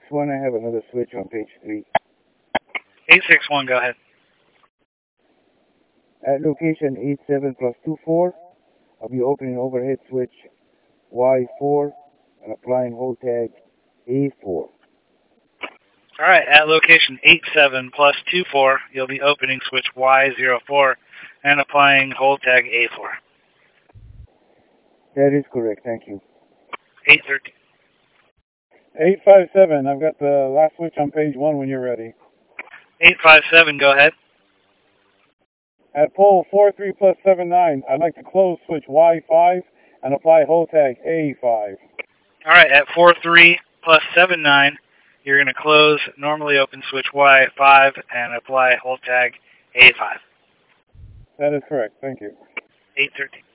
861, I have another switch on page 3. 861, go ahead. At location 87 plus 24, I'll be opening overhead switch Y4 and applying hold tag A4. All right, at location 87 plus 24, you'll be opening switch Y04 and applying hold tag A4. That is correct, thank you. 813. 857, I've got the last switch on page 1 when you're ready. 857, go ahead. At pole 43 plus 79, I'd like to close switch Y5 and apply hold tag A5. All right, at 43 plus 79, you're going to close normally open switch Y5 and apply hold tag A5. That is correct, thank you. 813.